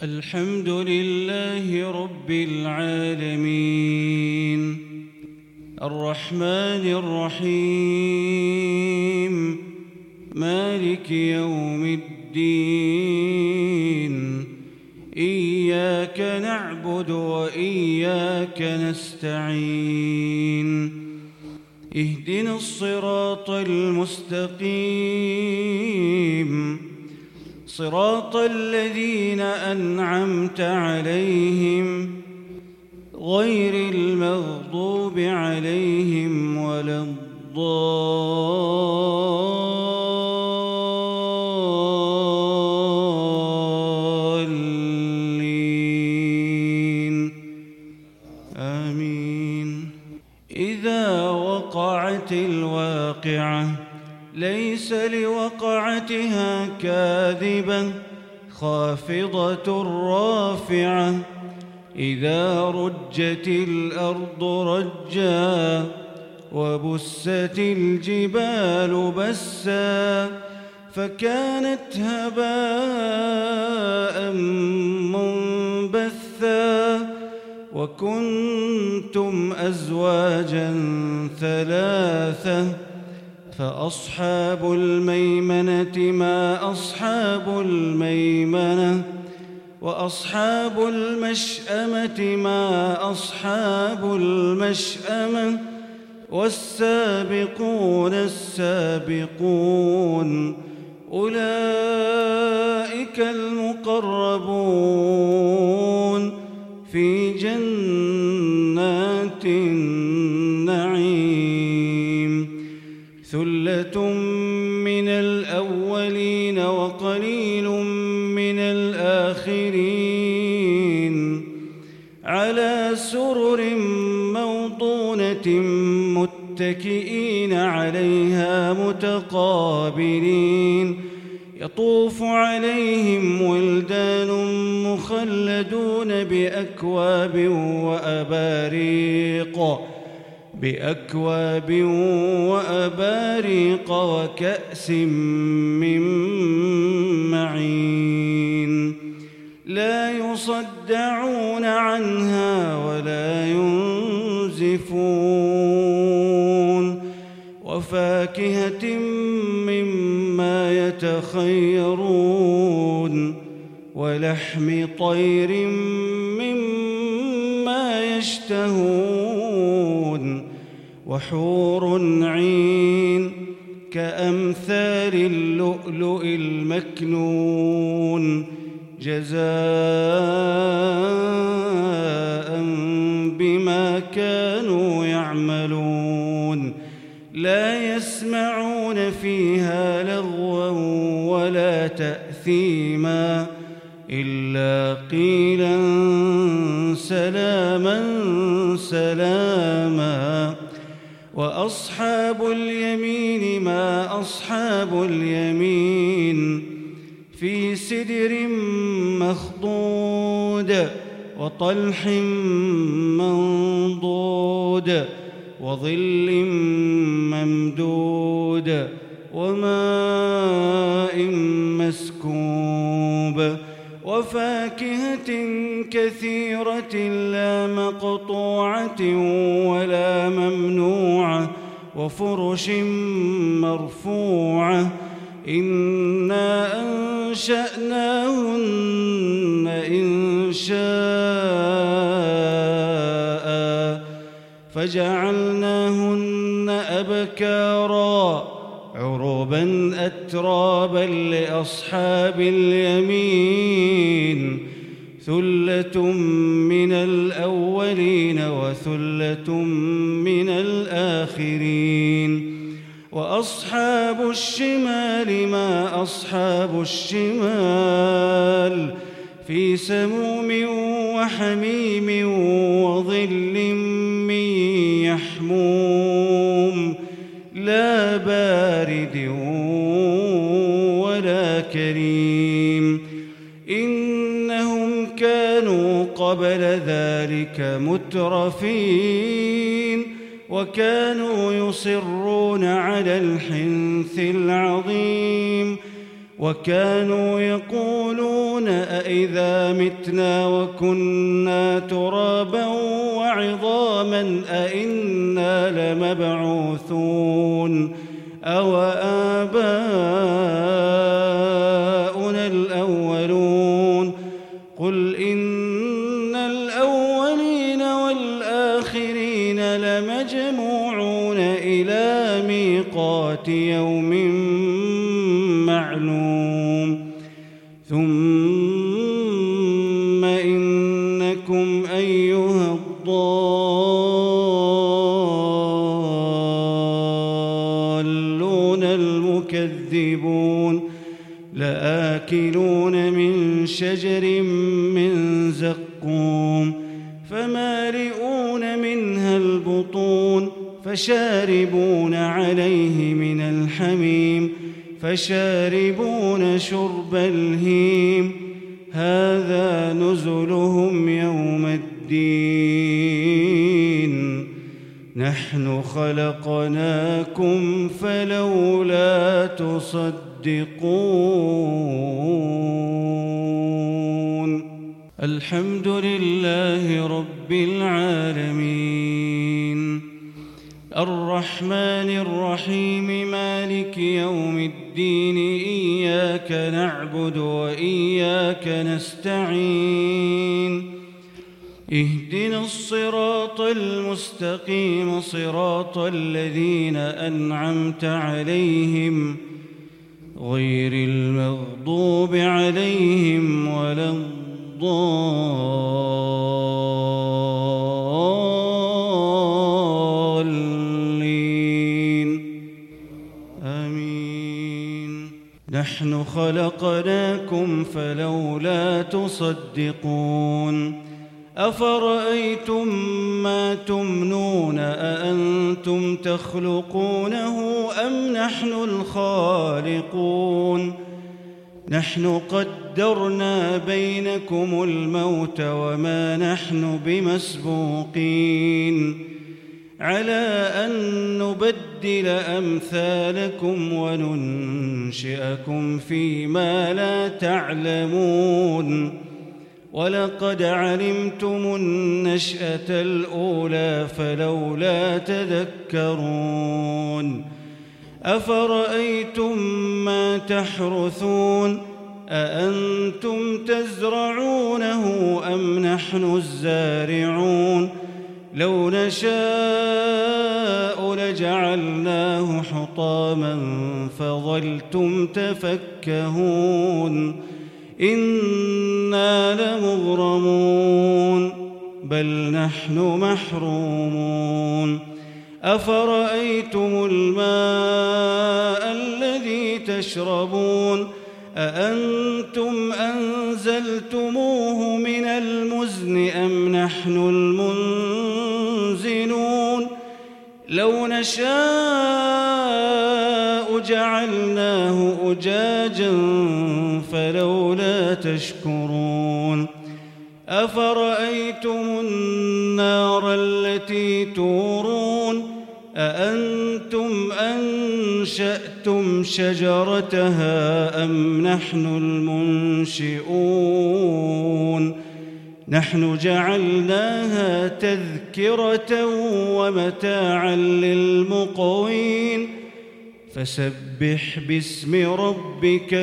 الحمد لله رب العالمين الرحمن الرحيم مالك يوم الدين إياك نعبد وإياك نستعين اهدنا الصراط المستقيم صراط الذين أنعمت عليهم غير المغضوب عليهم ولا الضالين آمين. إذا وقعت الواقعة ليس لوقعتها كاذبة خافضة رافعة إذا رجت الأرض رجا وبست الجبال بسا فكانت هباء منبثا وكنتم أزواجا ثلاثة فأصحاب الميمنة ما أصحاب الميمنة وأصحاب المشأمة ما أصحاب المشأمة والسابقون السابقون أولئك المقربون في جنات النعيم ثلة من الأولين وقليل من الآخرين على سرر موضونة متكئين عليها متقابلين يطوف عليهم ولدان مخلدون بأكواب وأباريق وكأس من معين لا يصدعون عنها ولا ينزفون وفاكهة مما يتخيرون ولحم طير مما يشتهون وحور عين كأمثال اللؤلؤ المكنون جزاء بما كانوا يعملون لا يسمعون فيها لغوا ولا تأثيما إلا قيلا سلاما سلاما وأصحاب اليمين ما أصحاب اليمين في سدر مخضود وطلح منضود وظل ممدود وماء مسكوب وفاكهة كثيرة لا مقطوعة ولا ممنوعة وفرش مرفوعة إنا أنشأناهن إنشاء فجعلناهن أبكارا عربا أترابا لأصحاب اليمين ثلة من الأولين وثلة من الآخرين وأصحاب الشمال ما أصحاب الشمال في سموم وحميم وظل من يحموم لا بارد ولا كريم إنهم كانوا قبل ذلك مترفين وكانوا يصرون على الحنث العظيم وكانوا يقولون أإذا متنا وكنا ترابا وعظاما أإنا لمبعوثون أو آباؤنا الأولون قل إن الأولين والآخرين لمجموعون إلى ميقات يوم معلوم ثم إنكم أيها الضالون المكذبون لآكلون من شجر من زقوم فمالئون منها البطون فشاربون عليه من الحميم فشاربون شرب الهيم هذا نزلهم يوم الدين نحن خلقناكم فلولا تصدقون الحمد لله رب العالمين الرحمن الرحيم مالك يوم الدين إياك نعبد وإياك نستعين اهدنا الصراط المستقيم صراط الذين أنعمت عليهم غير المغضوب عليهم ولا الضالين آمين نحن خلقناكم فلولا تصدقون أفرأيتم ما تمنون أأنتم تخلقونه أم نحن الخالقون نحن قدرنا بينكم الموت وما نحن بمسبوقين على أن نبدل أمثالكم وننشئكم فيما لا تعلمون ولقد علمتم النشأة الأولى فلولا تذكرون أفرأيتم ما تحرثون أأنتم تزرعونه أم نحن الزارعون لو نشاء لجعلناه حطاما فظلتم تفكهون إنا لمغرمون بل نحن محرومون أفرأيتم الماء الذي تشربون أأنتم أنزلتموه من المزن أم نحن المنزلون لو نشاء جعلناه أجاجا فلولا تشكرون أفرأيتم النار التي تورون أأنتم أنشأتم شجرتها أم نحن المنشئون نحن جعلناها تذكرة ومتاعا للمقوين فسبح باسم ربك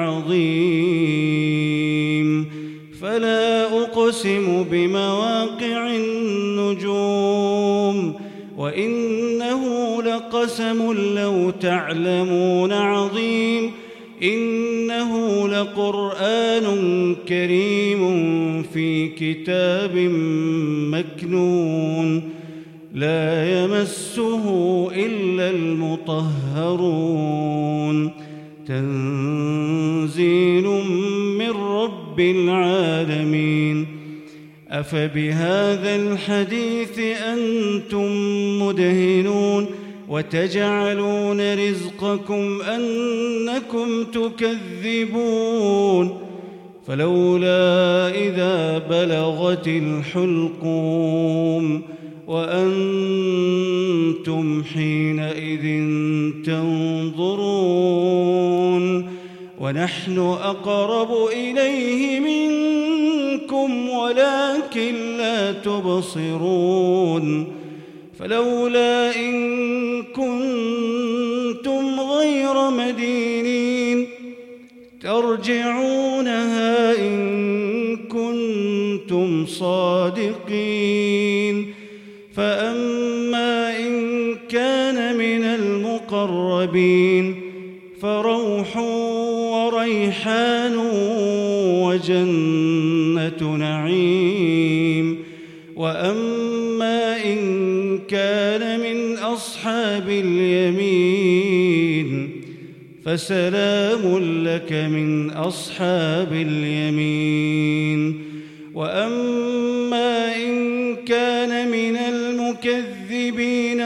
العظيم فلا أقسم بمواقع النجوم وإنه لقسم لو تعلمون عظيم إنه لقرآن كريم في كتاب مكنون لا يمسه إلا المطهرون تنزيل من رب العالمين أفبهذا الحديث أنتم مدهنون وتجعلون رزقكم أنكم تكذبون فلولا إذا بلغت الحلقوم وأنتم حينئذ تنظرون ونحن أقرب إليه منكم ولكن لا تبصرون فلولا إن كنتم غير مدينين ترجعونها إن كنتم صادقين فأما إن كان من المقربين فروح وريحان وجنة نعيم وأما إن كان من أصحاب اليمين فسلام لك من أصحاب اليمين وأما إن كان من المكذبين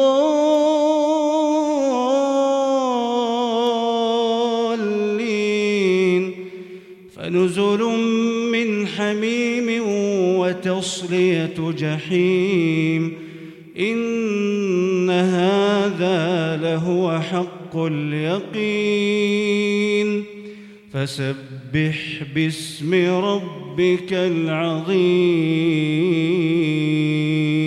الضالين فنزل من حميم وتصلية جحيم إن هذا لهو حق اليقين فسبح باسم ربك العظيم.